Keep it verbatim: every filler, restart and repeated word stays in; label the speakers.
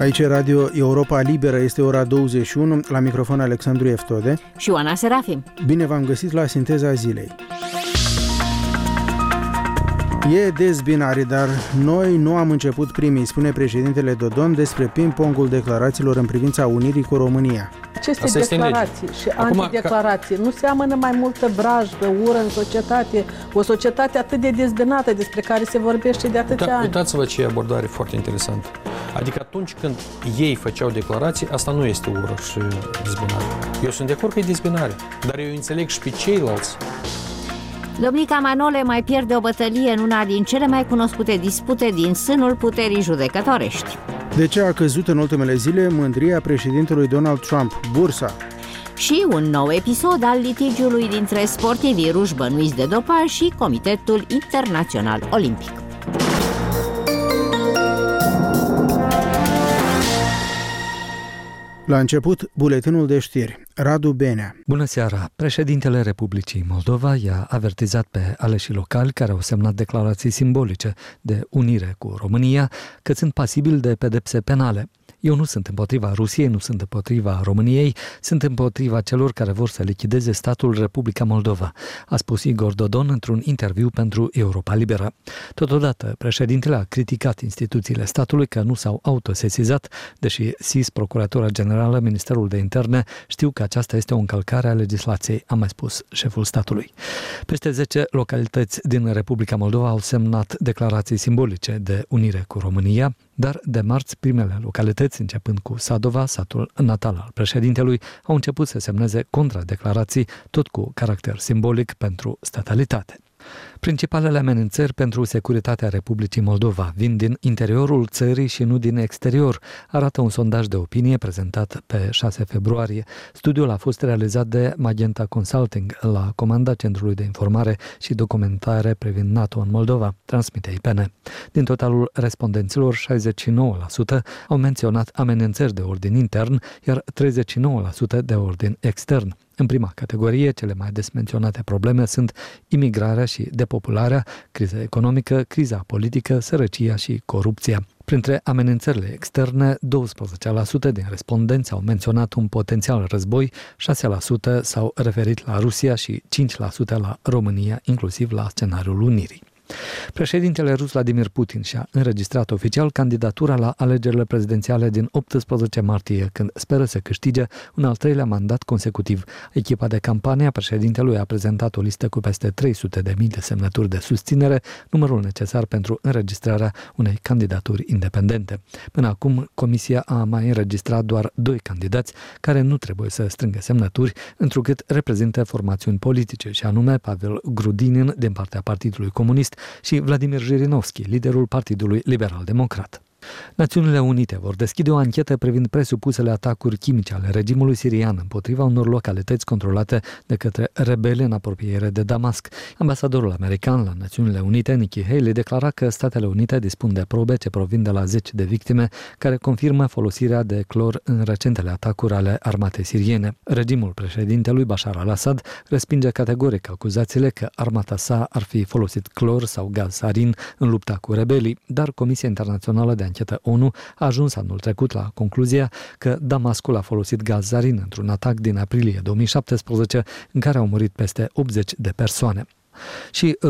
Speaker 1: Aici e Radio Europa Liberă, este ora douăzeci și unu, la microfon Alexandru Eftode
Speaker 2: și Oana Serafim.
Speaker 1: Bine v-am găsit la Sinteza Zilei. E dezbinare, dar noi nu am început primii, spune președintele Dodon despre ping-pongul declarațiilor în privința unirii cu România.
Speaker 3: Aceste Asta declarații și Acum, antideclarații ca... nu seamănă mai multă vrajbă, ură în societate, o societate atât de dezbinată despre care se vorbește de atâția
Speaker 4: Uita,
Speaker 3: ani.
Speaker 4: Uitați-vă ce abordare foarte interesantă. Adică atunci când ei făceau declarații, asta nu este ură și dezbinare. Eu sunt de acord că e dezbinare, dar eu înțeleg și pe ceilalți.
Speaker 2: Domnica Manole mai pierde o bătălie în una din cele mai cunoscute dispute din sânul puterii judecătorești.
Speaker 1: De ce a căzut în ultimele zile mândria președintelui Donald Trump, bursa?
Speaker 2: Și un nou episod al litigiului dintre sportivii ruși bănuiți de dopaj și Comitetul Internațional Olimpic.
Speaker 1: La început, buletinul de știri. Radu Benea.
Speaker 5: Bună seara! Președintele Republicii Moldova i-a avertizat pe aleșii locali care au semnat declarații simbolice de unire cu România că sunt pasibili de pedepse penale. Eu nu sunt împotriva Rusiei, nu sunt împotriva României, sunt împotriva celor care vor să lichideze statul Republica Moldova, a spus Igor Dodon într-un interviu pentru Europa Liberă. Totodată, președintele a criticat instituțiile statului că nu s-au autosesizat, deși S I S, Procuratura Generală, Ministerul de Interne știu că aceasta este o încălcare a legislației, a mai spus șeful statului. Peste zece localități din Republica Moldova au semnat declarații simbolice de unire cu România, dar de marți primele localități, începând cu Sadova, satul natal al președintelui, au început să semneze contradeclarații, tot cu caracter simbolic pentru statalitate. Principalele amenințări pentru securitatea Republicii Moldova vin din interiorul țării și nu din exterior, arată un sondaj de opinie prezentat pe șase februarie. Studiul a fost realizat de Magenta Consulting la Comanda Centrului de Informare și Documentare privind NATO în Moldova, transmite I P N. Din totalul respondenților, șaizeci și nouă la sută au menționat amenințări de ordin intern, iar treizeci și nouă la sută de ordin extern. În prima categorie, cele mai des menționate probleme sunt imigrarea și depopularea, criza economică, criza politică, sărăcia și corupția. Printre amenințările externe, douăsprezece la sută din respondenți au menționat un potențial război, șase la sută s-au referit la Rusia și cinci la sută la România, inclusiv la scenariul unirii. Președintele rus Vladimir Putin și-a înregistrat oficial candidatura la alegerile prezidențiale din optsprezece martie, când speră să câștige un al treilea mandat consecutiv. Echipa de campanie a președintelui a prezentat o listă cu peste trei sute de mii de semnături de susținere, numărul necesar pentru înregistrarea unei candidaturi independente. Până acum, Comisia a mai înregistrat doar doi candidați care nu trebuie să strângă semnături, întrucât reprezintă formațiuni politice, și anume Pavel Grudinin din partea Partidului Comunist și Vladimir Jirinovski, liderul Partidului Liberal-Democrat. Națiunile Unite vor deschide o anchetă privind presupusele atacuri chimice ale regimului sirian împotriva unor localități controlate de către rebeli în apropiere de Damasc. Ambasadorul american la Națiunile Unite, Nikki Haley, declara că Statele Unite dispun de probe ce provin de la zeci de victime care confirmă folosirea de clor în recentele atacuri ale armatei siriene. Regimul președintelui Bashar al-Assad respinge categoric acuzațiile că armata sa ar fi folosit clor sau gaz sarin în lupta cu rebelii, dar Comisia Internațională de Anchetă ONU a ajuns anul trecut la concluzia că Damascul a folosit gaz sarin într-un atac din aprilie două mii șaptesprezece în care au murit peste optzeci de persoane. Și